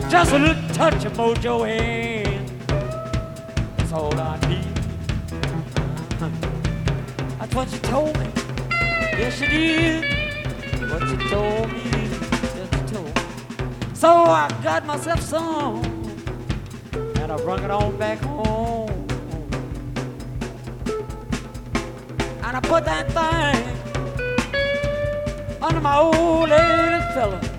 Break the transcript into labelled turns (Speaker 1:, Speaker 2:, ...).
Speaker 1: Just a little touch of mojo and that's all I need. That's what you told me. Yes, you did. What you told me. Yes, you told me. So I got myself some and I brought it on back home. And I put that thing under my old lady fella.